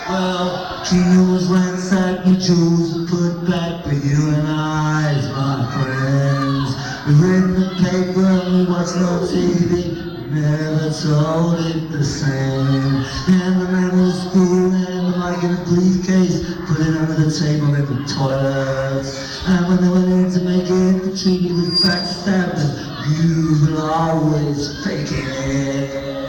Well, Gina was ransacked with jewels and put back for you and I, my friends. We read the paper and we watched no TV. We never told it the same. And the man was school and the mic in a briefcase, put it under the table in the toilet. And when they went in to make it, the treaty was backstabbed. You will always fake it.